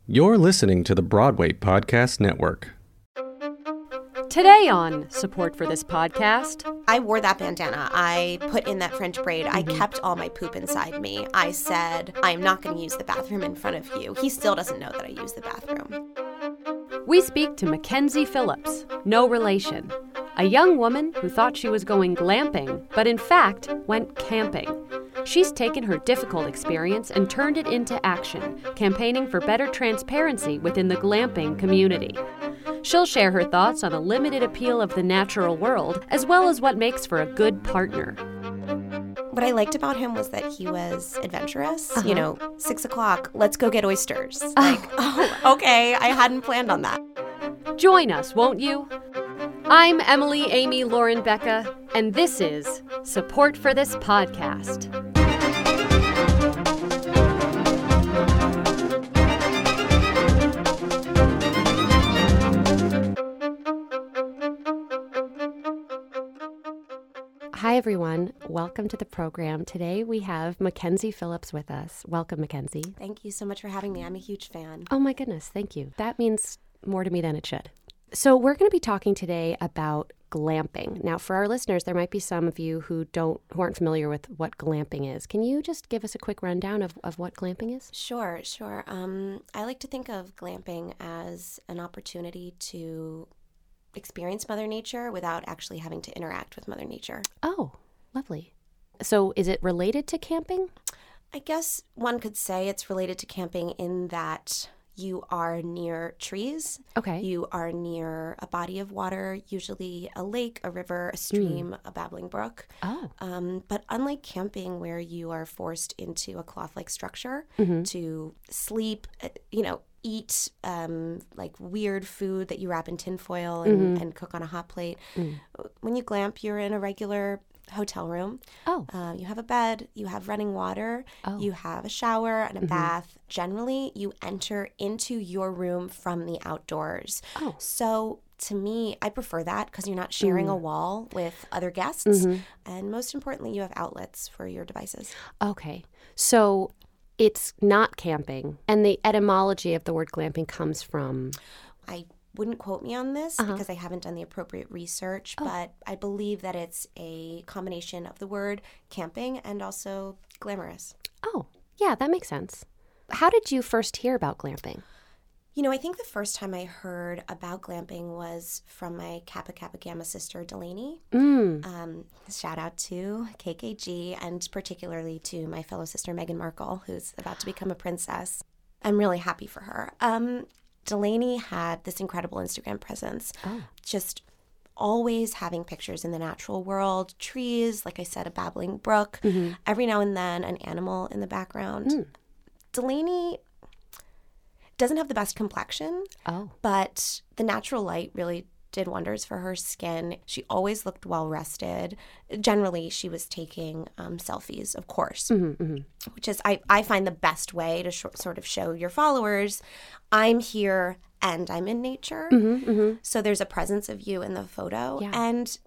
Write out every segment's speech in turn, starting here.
You're listening to the Broadway Podcast Network. Today on support for this podcast. I wore that bandana. I put in that French braid. I kept all my poop inside me. I said, I'm not going to use the bathroom in front of you. He still doesn't know that I use the bathroom. We speak to Mackenzie Phillips, no relation, a young woman who thought she was going glamping, but in fact went camping. She's taken her difficult experience and turned it into action, campaigning for better transparency within the glamping community. She'll share her thoughts on the limited appeal of the natural world, as well as what makes for a good partner. What I liked about him was that he was adventurous. 6 o'clock, let's go get oysters. Okay, I hadn't planned on that. Join us, won't you? I'm Emily Amy Lauren Becca, and this is Support for This Podcast. Hi, everyone. Welcome to the program. Today we have Mackenzie Phillips with us. Welcome, Mackenzie. Thank you so much for having me. I'm a huge fan. Oh, my goodness. Thank you. That means more to me than it should. So we're going to be talking today about glamping. Now, for our listeners, there might be some of you who aren't familiar with what glamping is. Can you just give us a quick rundown of what glamping is? Sure. I like to think of glamping as an opportunity to experience Mother Nature without actually having to interact with Mother Nature. Oh, lovely. So is it related to camping? I guess one could say it's related to camping in that you are near trees. Okay. You are near a body of water, usually a lake, a river, a stream, a babbling brook. Oh. But unlike camping where you are forced into a cloth-like structure to sleep, eat like weird food that you wrap in tinfoil and cook on a hot plate. When you glamp, you're in a regular hotel room. Oh. You have a bed, you have running water, you have a shower and a bath. Generally, you enter into your room from the outdoors. Oh. So to me, I prefer that because you're not sharing a wall with other guests. And most importantly, you have outlets for your devices. Okay. So it's not camping. And the etymology of the word glamping comes from? I wouldn't quote me on this because I haven't done the appropriate research, but I believe that it's a combination of the word camping and also glamorous. Oh, yeah, that makes sense. How did you first hear about glamping? I think the first time I heard about glamping was from my Kappa Kappa Gamma sister, Delaney. Shout out to KKG and particularly to my fellow sister, Meghan Markle, who's about to become a princess. I'm really happy for her. Delaney had this incredible Instagram presence, just always having pictures in the natural world, trees, like I said, a babbling brook, every now and then an animal in the background. Delaney doesn't have the best complexion, but the natural light really did wonders for her skin. She always looked well-rested. Generally, she was taking selfies, of course, which is, I find the best way to sort of show your followers, I'm here and I'm in nature. So there's a presence of you in the photo. Yeah. And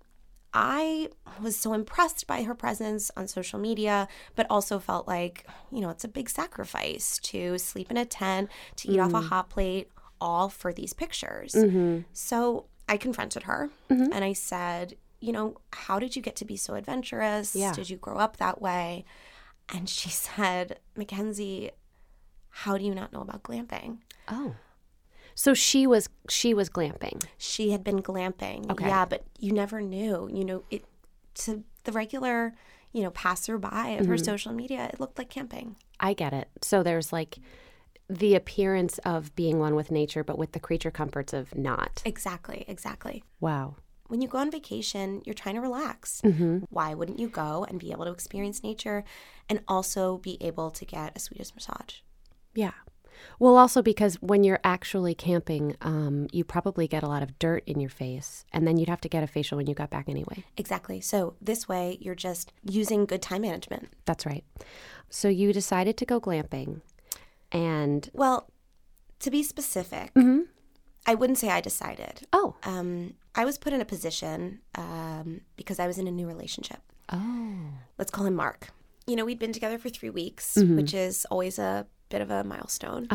I was so impressed by her presence on social media, but also felt like, it's a big sacrifice to sleep in a tent, to eat off a hot plate, all for these pictures. So I confronted her and I said, how did you get to be so adventurous? Yeah. Did you grow up that way? And she said, Mackenzie, how do you not know about glamping? Oh. So she was glamping. She had been glamping. Okay. Yeah, but you never knew. It to the regular, passerby of her social media, it looked like camping. I get it. So there's like the appearance of being one with nature, but with the creature comforts of not. Exactly. Wow. When you go on vacation, you're trying to relax. Why wouldn't you go and be able to experience nature and also be able to get a Swedish massage? Yeah. Well, also because when you're actually camping, you probably get a lot of dirt in your face, and then you'd have to get a facial when you got back anyway. Exactly. So this way, you're just using good time management. That's right. So you decided to go glamping, and... Well, to be specific, I wouldn't say I decided. Oh. I was put in a position because I was in a new relationship. Oh. Let's call him Mark. We'd been together for 3 weeks, which is always a bit of a milestone.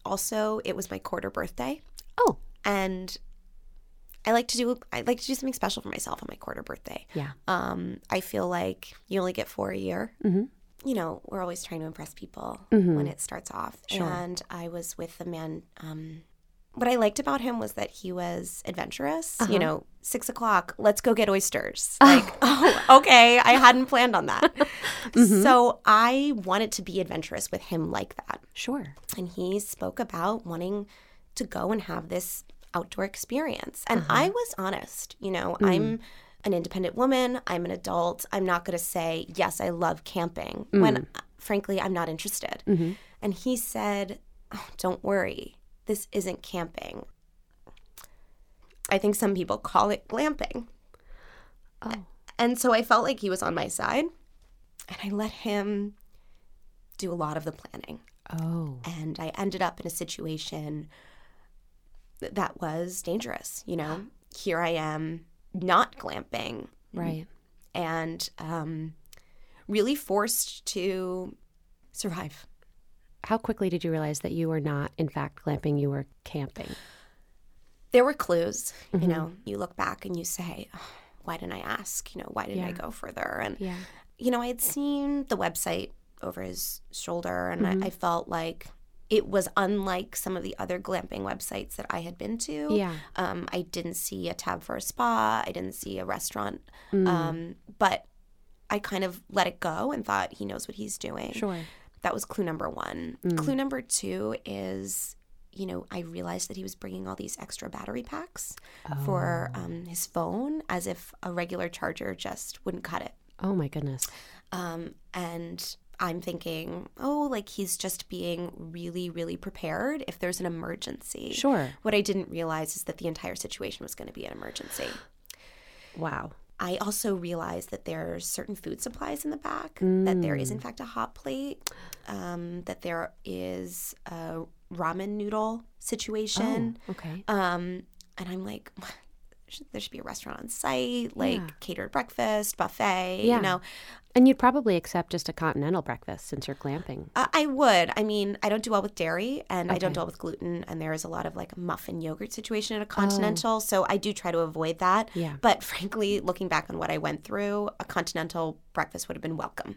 also, it was my quarter birthday. Oh. And I like to do something special for myself on my quarter birthday. Yeah. I feel like you only get 4 a year. Mm-hmm. You know, we're always trying to impress people when it starts off. Sure. And I was with a man. What I liked about him was that he was adventurous. You know, 6 o'clock, let's go get oysters. Like, oh, okay. I hadn't planned on that. So I wanted to be adventurous with him like that. Sure. And he spoke about wanting to go and have this outdoor experience. And I was honest. You know, I'm an independent woman. I'm an adult. I'm not going to say, yes, I love camping when, frankly, I'm not interested. And he said, oh, don't worry. This isn't camping. I think some people call it glamping. Oh. And so I felt like he was on my side. And I let him do a lot of the planning. Oh. And I ended up in a situation that was dangerous. You know, here I am not glamping. Right. And really forced to survive. How quickly did you realize that you were not, in fact, glamping, you were camping? There were clues. You know, you look back and you say, oh, why didn't I ask? You know, why didn't I go further? And, you know, I had seen the website over his shoulder, and I felt like it was unlike some of the other glamping websites that I had been to. Yeah. I didn't see a tab for a spa. I didn't see a restaurant. But I kind of let it go and thought he knows what he's doing. Sure. That was clue number 1. Clue number 2 is, you know, I realized that he was bringing all these extra battery packs for his phone, as if a regular charger just wouldn't cut it. Oh, my goodness. And I'm thinking, oh, like he's just being really, really prepared if there's an emergency. Sure. What I didn't realize is that the entire situation was going to be an emergency. Wow. I also realized that there's certain food supplies in the back, that there is, in fact, a hot plate, that there is a ramen noodle situation. Oh, okay. And I'm like, there should be a restaurant on site, like catered breakfast, buffet, you know. And you'd probably accept just a continental breakfast since you're glamping. I would. I mean, I don't do well with dairy, and I don't do well with gluten, and there is a lot of like muffin yogurt situation at a continental, so I do try to avoid that. Yeah. But frankly, looking back on what I went through, a continental breakfast would have been welcome.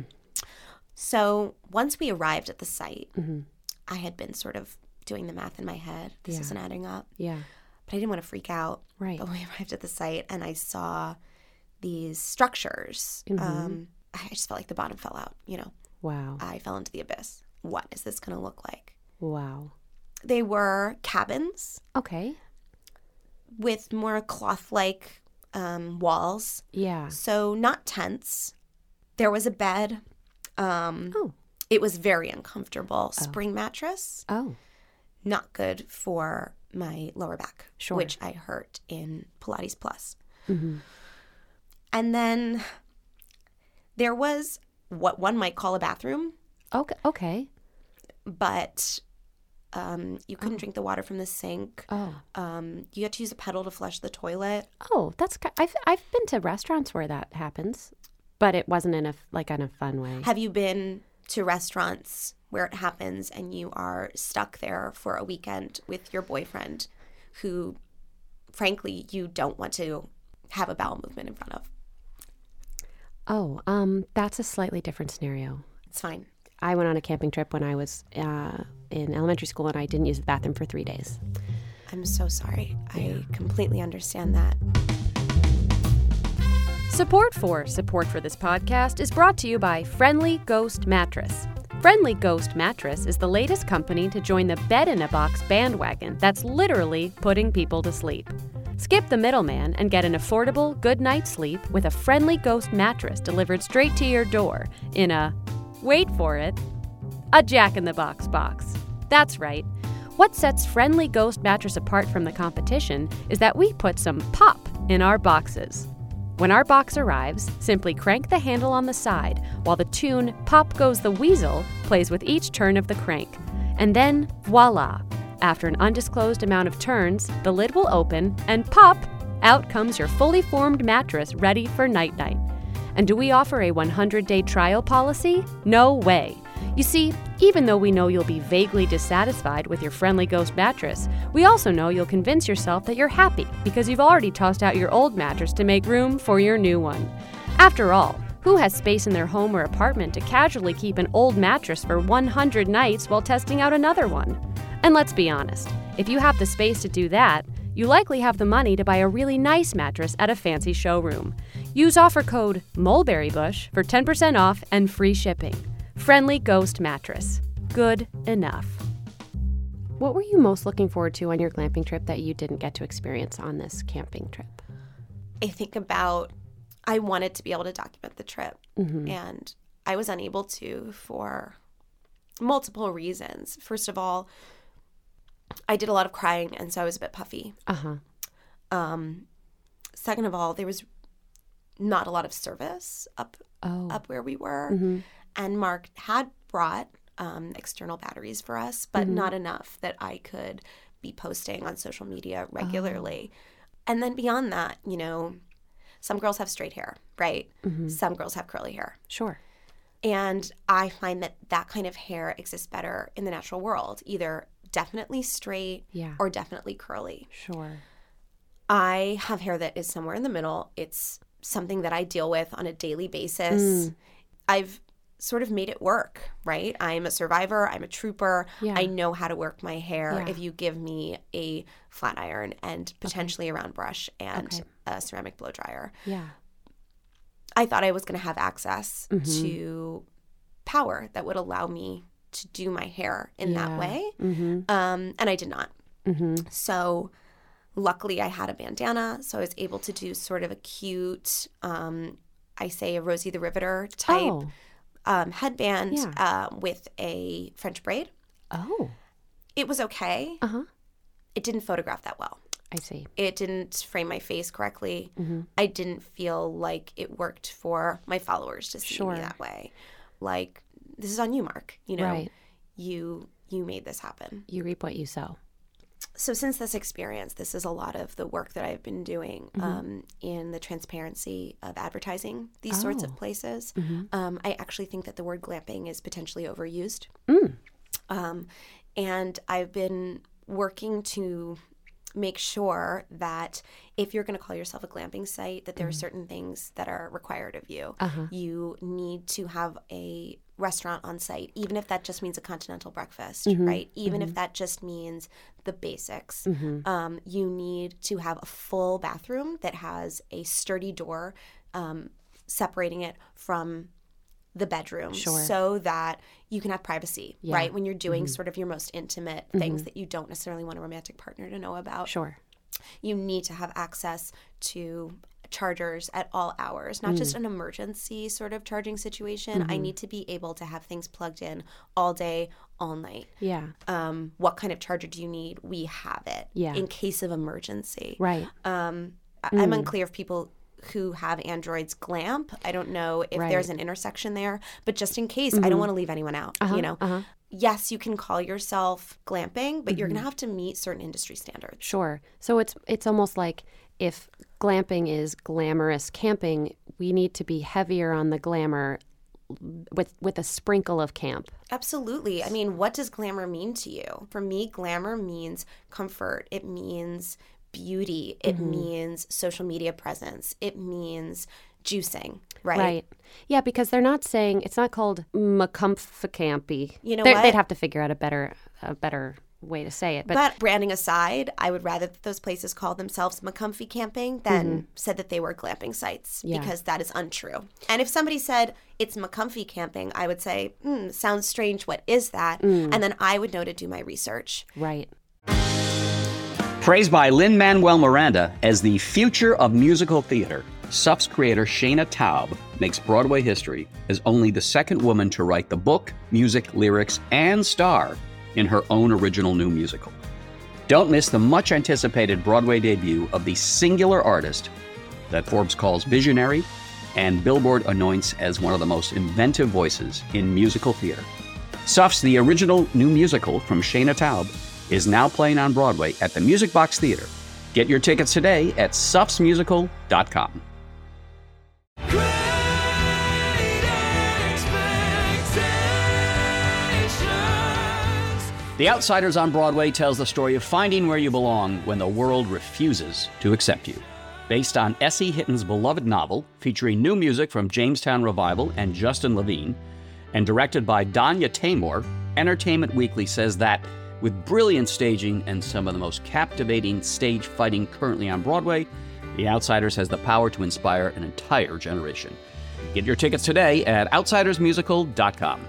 So once we arrived at the site, I had been sort of doing the math in my head. This isn't adding up. Yeah. But I didn't want to freak out. Right. But when we arrived at the site and I saw these structures, I just felt like the bottom fell out, you know. Wow. I fell into the abyss. What is this going to look like? Wow. They were cabins. Okay. With more cloth-like walls. Yeah. So not tents. There was a bed. It was very uncomfortable. Spring mattress. Oh. Not good for my lower back, Sure. which I hurt in Pilates Plus. And then there was what one might call a bathroom. Okay. But you couldn't drink the water from the sink. Oh. You had to use a pedal to flush the toilet. Oh, that's I've been to restaurants where that happens, but it wasn't in a fun way. Have you been to restaurants where it happens and you are stuck there for a weekend with your boyfriend who, frankly, you don't want to have a bowel movement in front of? Oh, that's a slightly different scenario. It's fine. I went on a camping trip when I was in elementary school, and I didn't use the bathroom for 3 days. I'm so sorry. I completely understand that. Support for this podcast is brought to you by Friendly Ghost Mattress. Friendly Ghost Mattress is the latest company to join the bed-in-a-box bandwagon that's literally putting people to sleep. Skip the middleman and get an affordable, good night's sleep with a Friendly Ghost mattress delivered straight to your door in a, wait for it, a Jack-in-the-Box box. That's right. What sets Friendly Ghost Mattress apart from the competition is that we put some pop in our boxes. When our box arrives, simply crank the handle on the side while the tune Pop Goes the Weasel plays with each turn of the crank. And then, voila! After an undisclosed amount of turns, the lid will open and pop! Out comes your fully formed mattress ready for night-night. And do we offer a 100-day trial policy? No way! You see, Even though we know you'll be vaguely dissatisfied with your Friendly Ghost mattress, we also know you'll convince yourself that you're happy because you've already tossed out your old mattress to make room for your new one. After all, who has space in their home or apartment to casually keep an old mattress for 100 nights while testing out another one? And let's be honest, if you have the space to do that, you likely have the money to buy a really nice mattress at a fancy showroom. Use offer code MulberryBush for 10% off and free shipping. Friendly Ghost Mattress. Good enough. What were you most looking forward to on your glamping trip that you didn't get to experience on this camping trip? I wanted to be able to document the trip, and I was unable to for multiple reasons. First of all, I did a lot of crying, and so I was a bit puffy. Second of all, there was not a lot of service up where we were, and Mark had brought external batteries for us, but not enough that I could be posting on social media regularly. And then beyond that, some girls have straight hair, right? Some girls have curly hair. Sure. And I find that kind of hair exists better in the natural world, either definitely straight or definitely curly. Sure. I have hair that is somewhere in the middle. It's something that I deal with on a daily basis. I've sort of made it work, right? I'm a survivor. I'm a trooper. Yeah. I know how to work my hair Yeah. if you give me a flat iron and potentially a round brush and a ceramic blow dryer. Yeah. I thought I was going to have access to power that would allow me to do my hair in that way. And I did not. So luckily I had a bandana, so I was able to do sort of a cute, I say a Rosie the Riveter type headband with a French braid. Oh. It was okay. It didn't photograph that well. I see. It didn't frame my face correctly. I didn't feel like it worked for my followers to see me that way. Like, this is on you, Mark. Right. You made this happen. You reap what you sow. So since this experience, this is a lot of the work that I've been doing in the transparency of advertising these sorts of places. I actually think that the word glamping is potentially overused. And I've been working to make sure that if you're going to call yourself a glamping site, that there are certain things that are required of you. You need to have a restaurant on site, even if that just means a continental breakfast, right? Even if that just means the basics. You need to have a full bathroom that has a sturdy door separating it from the bedroom so that you can have privacy, right? When you're doing sort of your most intimate things that you don't necessarily want a romantic partner to know about. Sure. You need to have access to chargers at all hours, not just an emergency sort of charging situation. I need to be able to have things plugged in all day, all night. Yeah. What kind of charger do you need? We have it in case of emergency. Right. I'm unclear if people who have Androids glamp. I don't know if there's an intersection there, but just in case, I don't want to leave anyone out, Yes, you can call yourself glamping, but you're going to have to meet certain industry standards. Sure. So it's almost like if glamping is glamorous camping, we need to be heavier on the glamour with a sprinkle of camp. Absolutely. I mean, what does glamour mean to you? For me, glamour means comfort. It means beauty. It means social media presence. It means juicing, right? Right. Yeah, because they're not saying, it's not called macomficampy. You know what? They'd have to figure out a better way to say it. But branding aside, I would rather that those places call themselves McComfy Camping than said that they were glamping sites, because that is untrue. And if somebody said it's McComfy Camping, I would say, sounds strange. What is that? And then I would know to do my research. Right. Praised by Lin-Manuel Miranda as the future of musical theater, SUF's creator Shayna Taub makes Broadway history as only the second woman to write the book, music, lyrics, and star in her own original new musical. Don't miss the much-anticipated Broadway debut of the singular artist that Forbes calls visionary and Billboard anoints as one of the most inventive voices in musical theater. SUF's The Original New Musical from Shayna Taub is now playing on Broadway at the Music Box Theater. Get your tickets today at sufsmusical.com. Great expectations. The Outsiders on Broadway tells the story of finding where you belong when the world refuses to accept you. Based on S.E. Hitton's beloved novel, featuring new music from Jamestown Revival and Justin Levine, and directed by Danya Taymor, Entertainment Weekly says that, with brilliant staging and some of the most captivating stage fighting currently on Broadway, The Outsiders has the power to inspire an entire generation. Get your tickets today at outsidersmusical.com.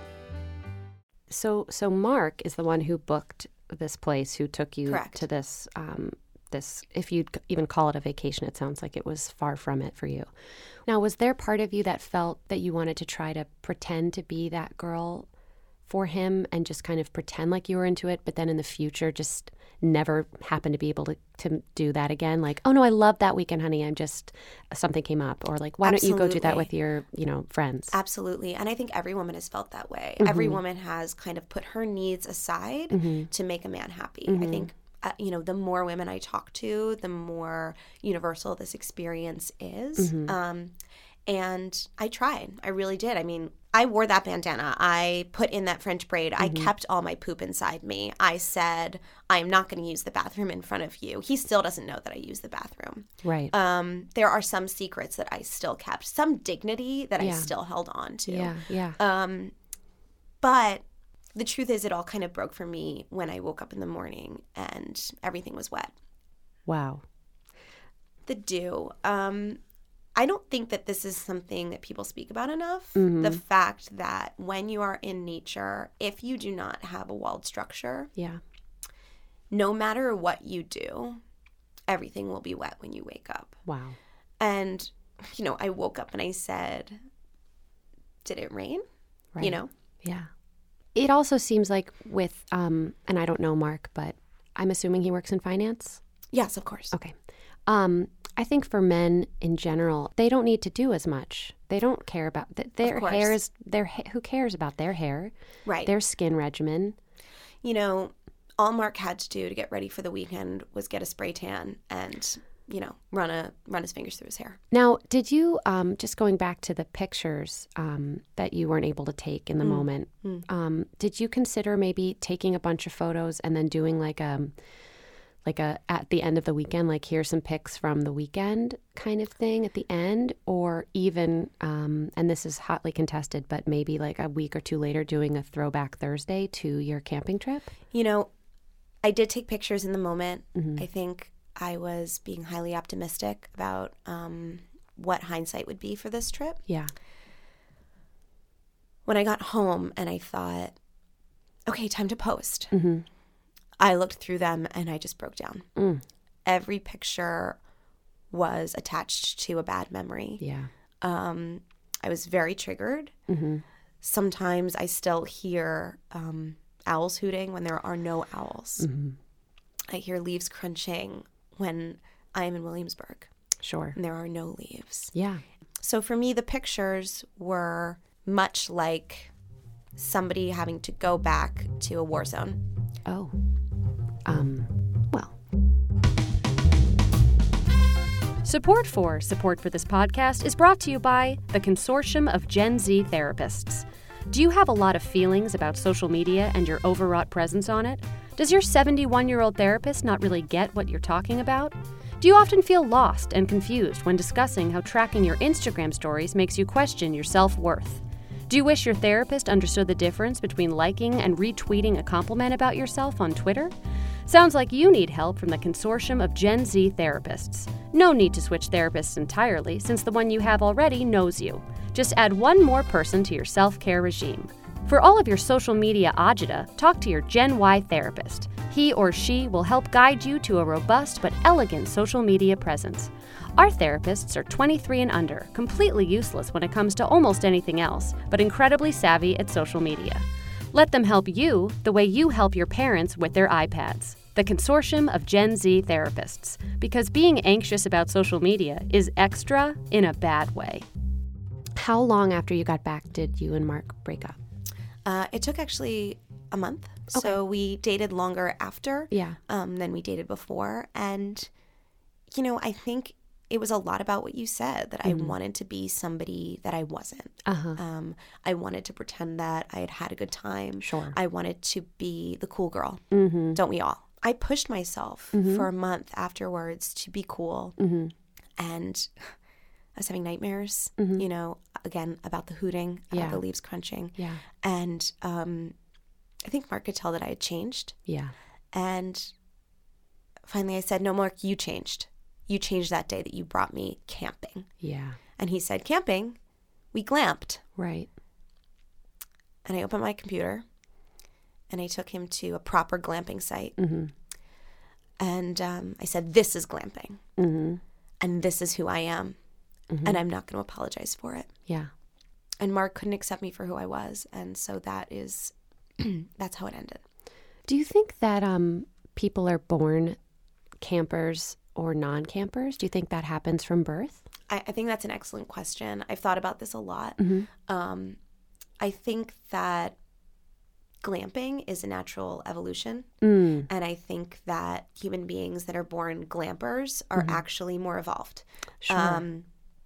So Mark is the one who booked this place, who took you Correct. to this, if you'd even call it a vacation, it sounds like it was far from it for you. Now, was there part of you that felt that you wanted to try to pretend to be that girl for him and just kind of pretend like you were into it, but then in the future just never happen to be able to do that again? Like, oh no, I love that weekend, honey. Something came up. Or like, why don't you go do that with your, friends? Absolutely. And I think every woman has felt that way. Mm-hmm. Every woman has kind of put her needs aside mm-hmm. to make a man happy. Mm-hmm. I think, the more women I talk to, the more universal this experience is. Mm-hmm. And I tried. I really did. I mean, I wore that bandana. I put in that French braid. Mm-hmm. I kept all my poop inside me. I said, I'm not going to use the bathroom in front of you. He still doesn't know that I use the bathroom. Right. There are some secrets that I still kept, some dignity that I still held on to. Yeah. But the truth is, it all kind of broke for me when I woke up in the morning and everything was wet. Wow. The dew. I don't think that this is something that people speak about enough. Mm-hmm. The fact that when you are in nature, if you do not have a walled structure, no matter what you do, everything will be wet when you wake up. Wow. And, I woke up and I said, did it rain? Right. Yeah. It also seems like with, and I don't know Mark, but I'm assuming he works in finance? Yes, of course. Okay. I think for men in general, they don't need to do as much. They don't care about their hair is who cares about their hair, right? Their skin regimen. All Mark had to do to get ready for the weekend was get a spray tan and run his fingers through his hair. Now, did you just going back to the pictures that you weren't able to take in the moment? Did you consider maybe taking a bunch of photos and then doing like a at the end of the weekend, like here's some pics from the weekend kind of thing at the end, or even, and this is hotly contested, but maybe like a week or two later doing a throwback Thursday to your camping trip? I did take pictures in the moment. Mm-hmm. I think I was being highly optimistic about what hindsight would be for this trip. Yeah. When I got home and I thought, okay, time to post. Mm-hmm. I looked through them and I just broke down. Every picture was attached to a bad memory. Yeah. I was very triggered. Mm-hmm. Sometimes I still hear owls hooting when there are no owls. Mm-hmm. I hear leaves crunching when I am in Williamsburg. Sure. And there are no leaves. Yeah. So for me, the pictures were much like somebody having to go back to a war zone. Oh. Well. Support for this podcast is brought to you by the Consortium of Gen Z Therapists. Do you have a lot of feelings about social media and your overwrought presence on it? Does your 71-year-old therapist not really get what you're talking about? Do you often feel lost and confused when discussing how tracking your Instagram stories makes you question your self-worth? Do you wish your therapist understood the difference between liking and retweeting a compliment about yourself on Twitter? Sounds like you need help from the Consortium of Gen Z Therapists. No need to switch therapists entirely, since the one you have already knows you. Just add one more person to your self-care regime. For all of your social media agita, talk to your Gen Y therapist. He or she will help guide you to a robust but elegant social media presence. Our therapists are 23 and under, completely useless when it comes to almost anything else, but incredibly savvy at social media. Let them help you the way you help your parents with their iPads. The Consortium of Gen Z Therapists, because being anxious about social media is extra in a bad way. How long after you got back did you and Mark break up? It took actually a month. Okay. So we dated longer after Yeah. than we dated before. And, I think it was a lot about what you said, that I wanted to be somebody that I wasn't. I wanted to pretend that I had had a good time. Sure. I wanted to be the cool girl. Don't we all? I pushed myself for a month afterwards to be cool. And I was having nightmares, you know, again, about the hooting, about the leaves crunching. Yeah. And I think Mark could tell that I had changed. Yeah. And finally I said, no, Mark, you changed. You changed that day that you brought me camping. Yeah. And he said, camping? We glamped. Right. And I opened my computer and I took him to a proper glamping site. And I said, this is glamping. And this is who I am. And I'm not going to apologize for it. Yeah. And Mark couldn't accept me for who I was. And so that is, that's how it ended. Do you think that people are born campers or non-campers? Do you think that happens from birth? I think that's an excellent question. I've thought about this a lot. I think that glamping is a natural evolution. And I think that human beings that are born glampers are actually more evolved. Sure.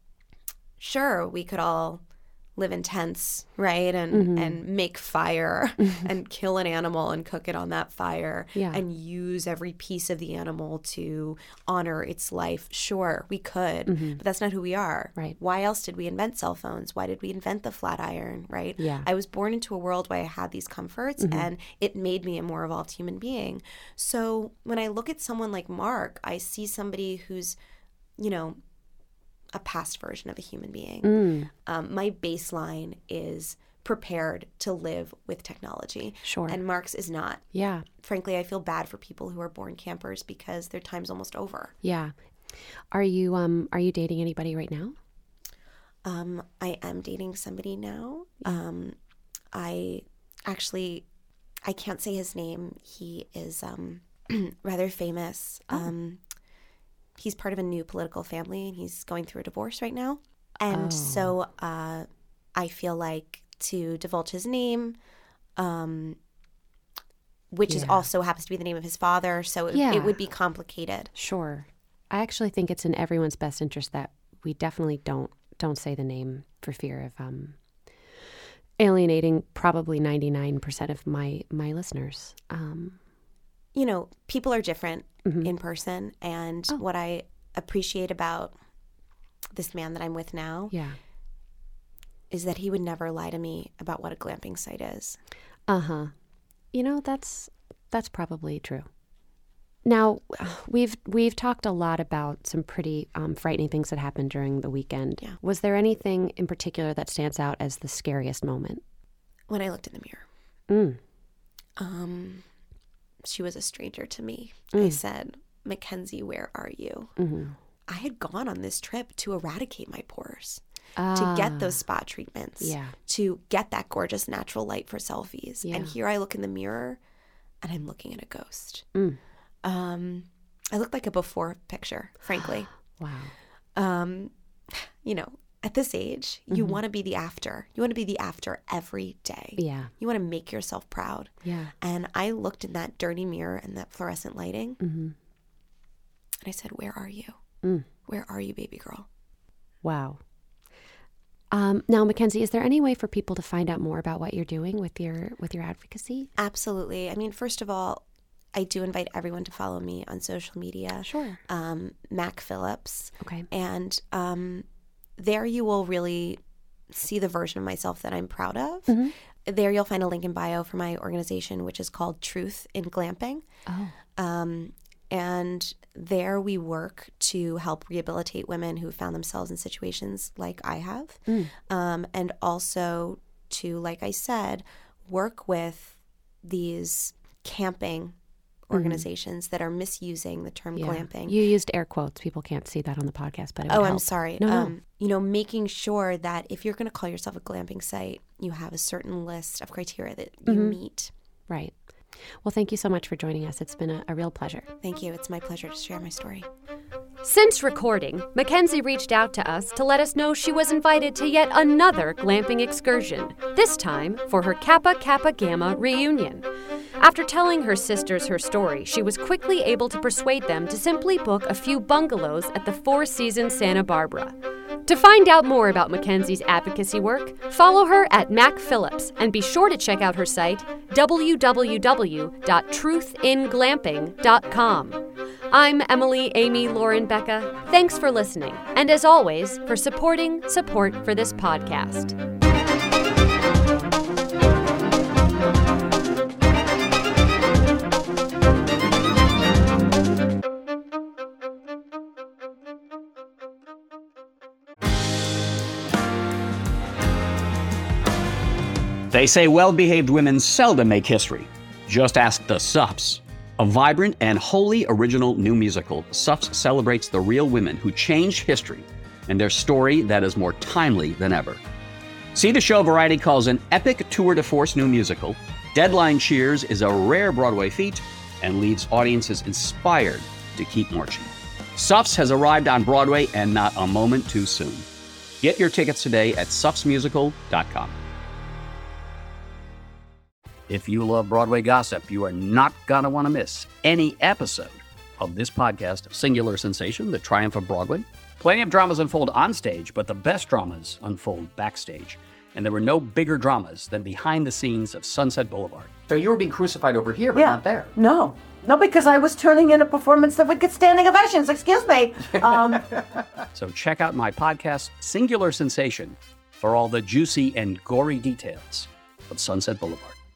Sure, we could all live in tents, right? And make fire and kill an animal and cook it on that fire and use every piece of the animal to honor its life. Sure, we could, but that's not who we are. Right. Why else did we invent cell phones? Why did we invent the flat iron, right? Yeah. I was born into a world where I had these comforts and it made me a more evolved human being. So when I look at someone like Mark, I see somebody who's, you know, a past version of a human being. My baseline is prepared to live with technology. Sure. And Mark's is not. Yeah. Frankly, I feel bad for people who are born campers because their time's almost over. Yeah. Are you dating anybody right now? I am dating somebody now. I can't say his name. He is rather famous. He's part of a new political family, and he's going through a divorce right now. And so I feel like to divulge his name, which is also happens to be the name of his father, so it would be complicated. Sure. I actually think it's in everyone's best interest that we definitely don't say the name for fear of alienating probably 99% of my listeners. You know, people are different in person. And what I appreciate about this man that I'm with now is that he would never lie to me about what a glamping site is. You know, that's probably true. Now, we've talked a lot about some pretty frightening things that happened during the weekend. Yeah. Was there anything in particular that stands out as the scariest moment? When I looked in the mirror. She was a stranger to me. I said, Mackenzie, where are you? I had gone on this trip to eradicate my pores, to get those spot treatments, to get that gorgeous natural light for selfies. And here I look in the mirror and I'm looking at a ghost. I looked like a before picture, frankly. Wow. You know, at this age, you want to be the after. You want to be the after every day. Yeah. You want to make yourself proud. Yeah. And I looked in that dirty mirror and that fluorescent lighting, and I said, where are you? Where are you, baby girl? Wow. Now, Mackenzie, is there any way for people to find out more about what you're doing with your advocacy? Absolutely. I mean, first of all, I do invite everyone to follow me on social media. Sure. Mac Phillips. Okay. And there you will really see the version of myself that I'm proud of. There you'll find a link in bio for my organization, which is called Truth in Glamping. And there we work to help rehabilitate women who found themselves in situations like I have. And also to, like I said, work with these camping organizations that are misusing the term glamping. You used air quotes. People can't see that on the podcast, but it would help. I'm sorry. No. You know, making sure that if you're going to call yourself a glamping site, you have a certain list of criteria that you meet. Right. Well, thank you so much for joining us. It's been a real pleasure. Thank you. It's my pleasure to share my story. Since recording, Mackenzie reached out to us to let us know she was invited to yet another glamping excursion, this time for her Kappa Kappa Gamma reunion. After telling her sisters her story, she was quickly able to persuade them to simply book a few bungalows at the Four Seasons Santa Barbara. To find out more about Mackenzie's advocacy work, follow her at Mac Phillips and be sure to check out her site, www.truthin.glamping.com. I'm Emily Amy Lauren Becca. Thanks for listening, and as always, for supporting Support for this podcast. They say well-behaved women seldom make history. Just ask the Suffs. A vibrant and wholly original new musical, Suffs celebrates the real women who changed history and their story that is more timely than ever. See the show Variety calls an epic tour de force new musical. Deadline cheers is a rare Broadway feat and leaves audiences inspired to keep marching. Suffs has arrived on Broadway and not a moment too soon. Get your tickets today at suffsmusical.com. If you love Broadway gossip, you are not going to want to miss any episode of this podcast, Singular Sensation, The Triumph of Broadway. Plenty of dramas unfold on stage, but the best dramas unfold backstage. And there were no bigger dramas than behind the scenes of Sunset Boulevard. So you were being crucified over here, but not there. No, because I was turning in a performance that would get standing ovations. Excuse me. So check out my podcast, Singular Sensation, for all the juicy and gory details of Sunset Boulevard.